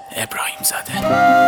ابراهیم زاده.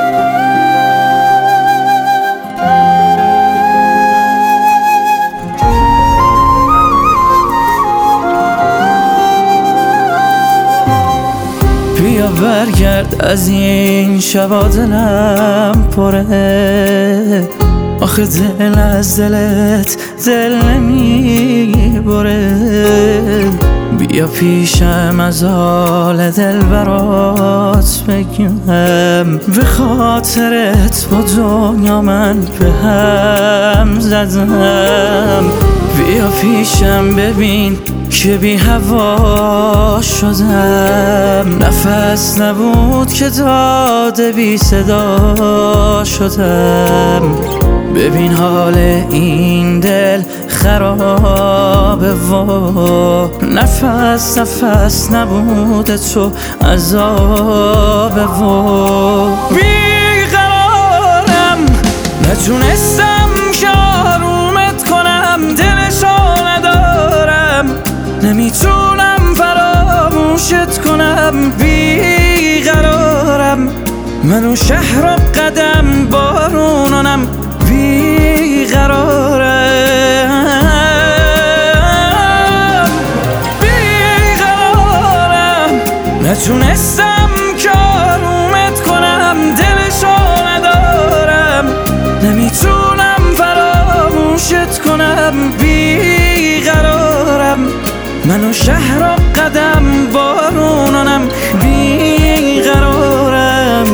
بیا برگرد از این شبا دلم پره، آخه دل از دلت دل نمیبره. بیا پیشم از حال دل برات بگم، به خاطرت با دنیا من به هم زدم. بیا پیشم ببین که بی هوا شدم، نفس نبود که داده بی صدا شدم. ببین حال این دل خرابه و نفس نبود تو عذابه و بیقرارم، نتونستم که آرومت کنم، دلشو ندارم، نمیتونم فراموشت کنم. بیقرارم، منو شهر و قدم بارونانم. بیقرارم، نتونستم که آرومت کنم، دلشو ندارم، نمیتونم فراموشت کنم. بیقرارم، منو شهر و قدم بارونانم. بیقرارم،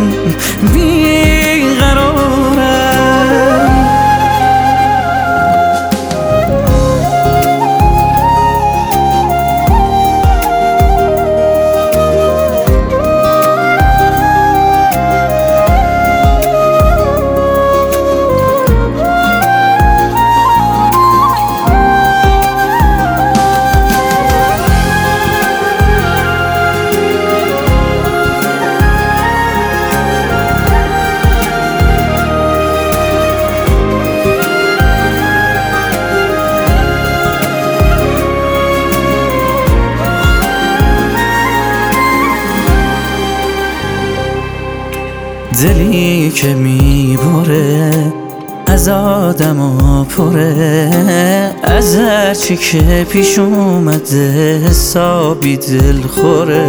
دلی که میبره از آدم و پره، از هرچی که پیش اومده حسابی دل خوره.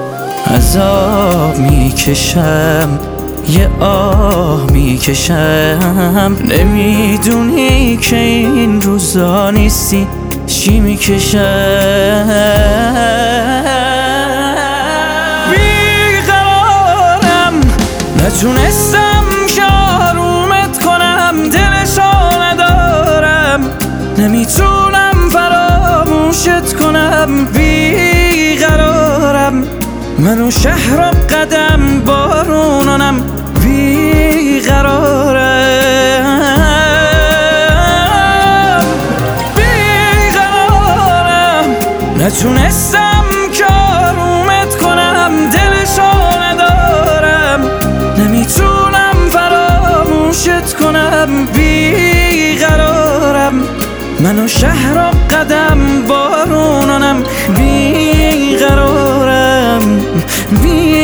عذاب میکشم، یه آه میکشم، نمیدونی که این روزا نیستی چی میکشم. نتونستم که آرومت کنم، دلشو ندارم، نمیتونم فراموشت کنم. بیقرارم، منو شهر و قدم بارونانم. بیقرارم، نتونستم که آرومت کنم، دلشو ندارم، نمیتونم فراموشت کنم. بیقرارم، منو شهر و قدم بارونانم. بیقرارم.